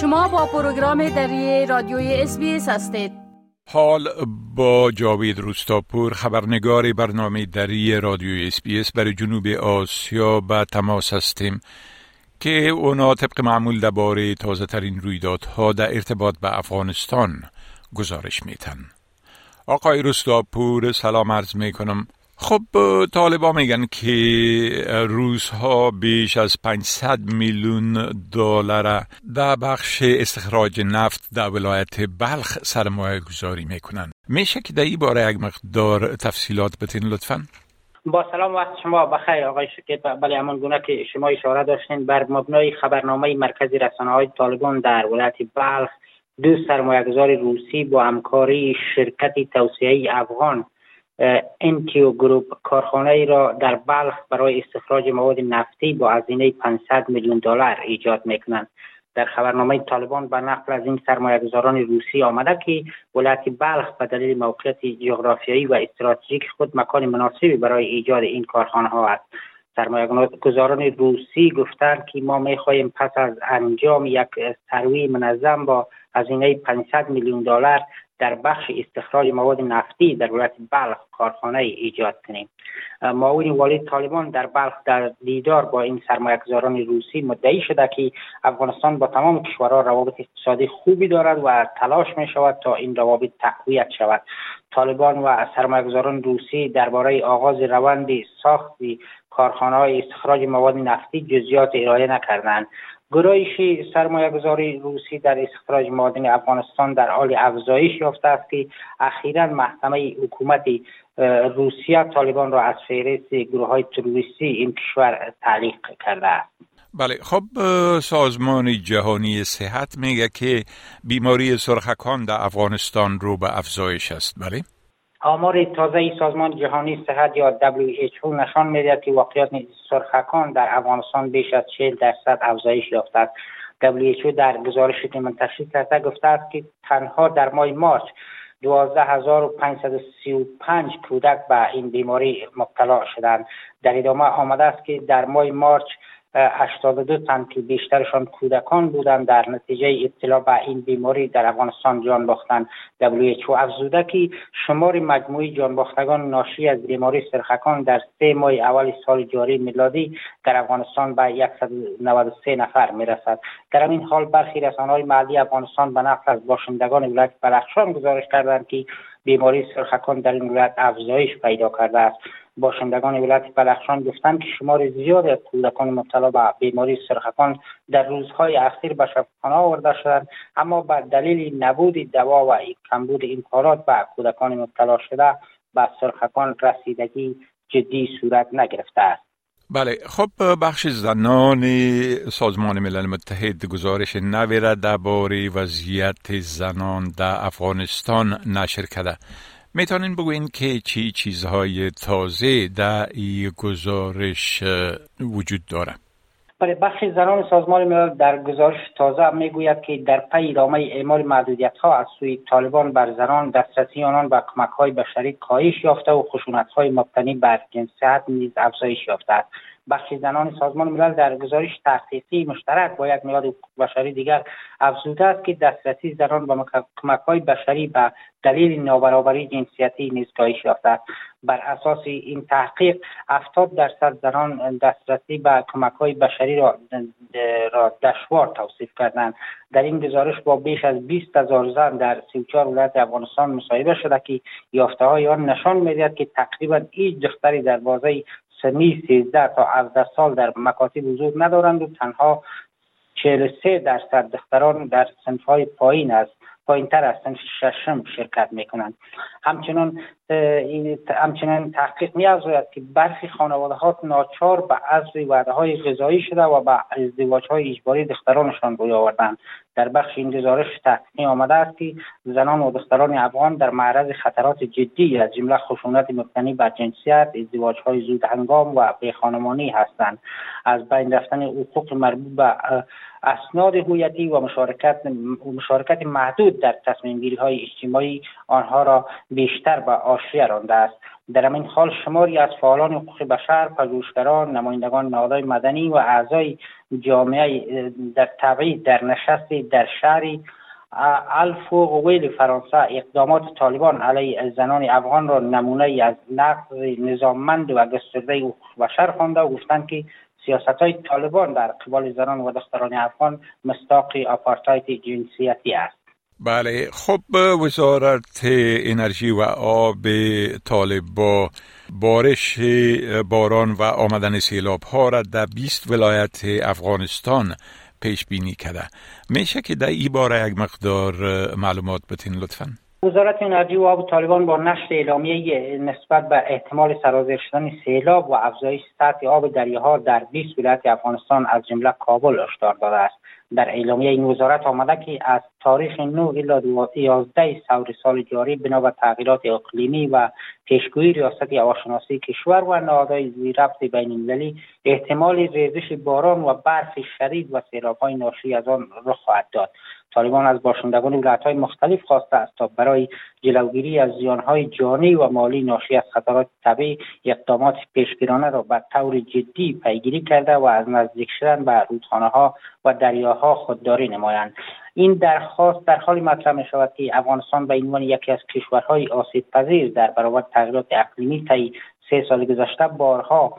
شما با پروگرام دری رادیوی SBS هستید. حال با جاوید روستاپور خبرنگار برنامه دری رادیوی SBS برای جنوب آسیا به تماس هستیم که اونا طبق معمول درباره تازه ترین رویدادها در ارتباط به افغانستان گزارش میتن. آقای روستاپور سلام عرض میکنم. خب طالبان میگن که روس‌ها بیش از 500 میلیون دلار در بخش استخراج نفت در ولایت بلخ سرمایه گذاری میکنن. میشه که در این باره یک مقدار تفصیلات بتین لطفاً؟ با سلام وقت شما بخیر آقای شکیب. بله همان گونه که شما اشاره داشتین، بر مبنای خبرنامه مرکزی رسانه‌های طالبان در ولایت بلخ دو سرمایه‌گذار روسی با همکاری شرکت توسعه افغان انتیو گروپ کارخانه‌ای را در بلخ برای استخراج مواد نفتی با هزینه 500 میلیون دلار ایجاد میکنند. در خبرنامه طالبان به نقل از این سرمایه‌گذاران روسی آمده که ولایت بلخ به دلیل موقعیت جغرافیایی و استراتژیک خود مکان مناسبی برای ایجاد این کارخانه‌ها است. سرمایه‌گذاران روسی گفتند که ما می‌خواهیم پس از انجام یک سروی منظم با هزینه 500 میلیون دلار در بخش استخراج مواد نفتی در ولایت بلخ کارخانه ایجاد کنیم. معاون والی طالبان در بلخ در دیدار با این سرمایه‌گذاران روسی مدعی شده که افغانستان با تمام کشورها روابط اقتصادی خوبی دارد و تلاش می شود تا این روابط تقویت شود. طالبان و سرمایه‌گذاران روسی درباره آغاز روند ساخت کارخانه‌های استخراج مواد نفتی جزئیات ارائه نکردند. گرایش سرمایه‌گذاری روسی در استخراج معادن افغانستان در حال افزایش یافته است که اخیراً محکمه حکومت روسیه طالبان را از فهرست گروه‌های تروریستی این کشور تعلیق کرده است. بله، خب سازمان جهانی صحت میگه که بیماری سرخکان در افغانستان رو به افزایش است. بله، آمار تازه سازمان جهانی صحت یا WHO نشان می‌دهد که واقعیت سرخکان در افغانستان بیش از 40% افزایش یافته است. WHO در گزارشی که منتشر کرده گفته است که تنها در ماه مارچ 12535 کودک به این بیماری مبتلا شدند. در ادامه آمده است که در ماه مارچ 82 تن که بیشترشان کودکان بودند در نتیجه ابتلا به این بیماری در افغانستان جان باختند. WHO افزوده که شمار مجموعی جان باختگان ناشی از بیماری سرخکان در 3 ماه اول سال جاری میلادی در افغانستان به 193 نفر میرسد. در این حال برخی رسانه‌های محلی افغانستان به نقل از باشندگان ولایت بدخشان گزارش کردند که بیماری سرخکان در این ولایت افزایش پیدا کرده است. باشندگان ولایت بدخشان گفتند که شمار زیادی از کودکان مبتلا به بیماری سرخکان در روزهای اخیر به شفاخانه آورده شدند، اما به دلیل نبود دوا و کمبود امکانات به کودکان مبتلا شده به سرخکان رسیدگی جدی صورت نگرفته است. بله، خب بخش زنان سازمان ملل متحد گزارش نوی را درباره وضعیت زنان در افغانستان نشر کرده. میتونین بگوین که چی چیزهای تازه در این گزارش وجود داره؟ برای بخش زنان سازمان ملل در گزارش تازه میگوید که در پی ادامه اعمال محدودیت‌ها از سوی طالبان بر زنان، دسترسی آنان به کمک‌های بشری کاهش یافته و خشونت‌های مبتنی بر جنسیت نیز افزایش یافته است. بخش زنان سازمان ملل در گزارش تحقیقی مشترک با یک نهاد حقوق بشری دیگر افزوده است که دسترسی زنان به کمک‌های بشری به دلیل نابرابری جنسیتی نیز کاهش یافته است. بر اساس این تحقیق 70% زنان دسترسی به کمک‌های بشری را دشوار توصیف کردند. در این گزارش با بیش از 20,000 زن در 34 ولایت افغانستان مصاحبه شده که یافته‌های آن نشان می‌دهد که تقریباً هیچ دختری در بازه سنی 13 تا 17 سال در مکاتب حضور ندارند و تنها 43% دختران در صنف‌های پایین‌تر از صنف ششم شرکت می‌کنند. همچنین تحقیق می‌افزاید که برخی خانواده‌ها ناچار به عزل وعده‌های غذایی شده و به ازدواج‌های اجباری دخترانشان روی آوردند. در بخش این گزارش تحقیقی آمده است که زنان و دختران افغان در معرض خطرات جدی از جمله خشونت مبتنی بر جنسیت، ازدواج‌های زود هنگام و بیخانمانی هستند. از بین رفتن حقوق مربوط به اسناد هویتی و مشارکت محدود در تصمیم‌گیری‌های اجتماعی آنها را بیشتر به حاشیه رانده است. در همین حال شماری از فعالان حقوق بشر، پژوهشگران، نمایندگان نهادهای مدنی و اعضای جامعه در تبعید در نشستی در شهری الفوق ویل فرانسه اقدامات طالبان علیه زنان افغان را نمونه از نقض نظاممند و گسترده حقوق بشر خوانده و گفتند که سیاست‌های طالبان در قبال زنان و دختران افغان مصداق آپارتاید جنسیتی است. بله، خب وزارت انرژی و آب طالب با بارش باران و آمدن سیلاب ها را در 20 ولایت افغانستان پیش بینی کرده. میشه که در این باره یک مقدار معلومات بتین لطفاً؟ وزارت انرژی و آب طالبان با نشر اعلامیه نسبت به احتمال سرازیر شدن سیلاب و افزایش سطح آب دریاها در 20 ولایت افغانستان از جمله کابل هشدار داده است. در اعلامیه این وزارت آمده که از تاریخ 9 الی 11 ثور سال جاری بنا به تغییرات اقلیمی و پیشگویی ریاست هواشناسی کشور و نهادهای ذی‌ربط بین‌المللی احتمال ریزش باران و برف شدید و سیلاب‌های ناشی از آن رخ خواهد داد. طالبان از باشندگان ولایت‌های مختلف خواسته است تا برای جلوگیری از زیان‌های جانی و مالی ناشی از خطرات طبیعی اقدامات پیشگیرانه را به طور جدی پیگیری کرده و از نزدیک شدن به رودخانه‌ها و دریاها خودداری نمایند. این درخواست در حالی مطرح می‌شود که افغانستان به عنوان یکی از کشورهای آسیب‌پذیر در برابر تغییرات اقلیمی طی 3 سال گذشته بارها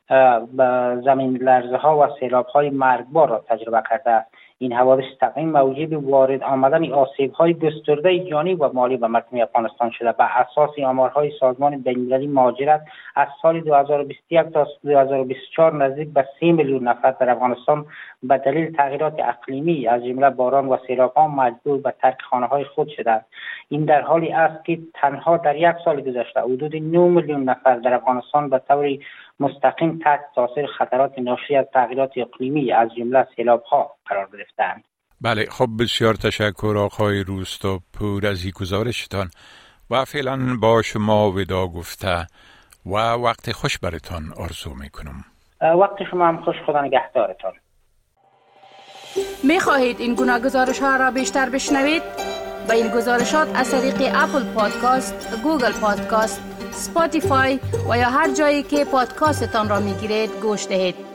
زمین لرزه‌ها و سیلاب‌های مرگبار را تجربه کرده است. این حوادث تقریبا موجب وارد آمدن آسیب‌های گسترده جانی و مالی به مردم افغانستان شده. به اساس آمارهای سازمان بین‌المللی مهاجرت از سال 2021 تا 2024 نزدیک به 3 میلیون نفر در افغانستان به دلیل تغییرات اقلیمی از جمله باران و سیلاب‌ها مجبور به ترک خانه‌های خود شدند. این در حالی است که تنها در 1 سال گذشته حدود 9 میلیون نفر در افغانستان به طور مستقیم تحت تاثیر خطرات ناشی از تغییرات اقلیمی از جمله سیلاب‌ها قرار گرفتند. بله، خب بسیار تشکر آقای روستاپور از این گزارشتان و فعلا با شما ودا گفته و وقت خوش براتان آرزو میکنم. وقت شما هم خوش، خدا نگهدارتان. می خواهید این گناه گزارش ها را بیشتر بشنوید؟ با این گزارشات از طریق اپل پادکاست، گوگل پادکاست، اسپاتیفای و یا هر جایی که پادکاستتان را می گیرید گوش دهید.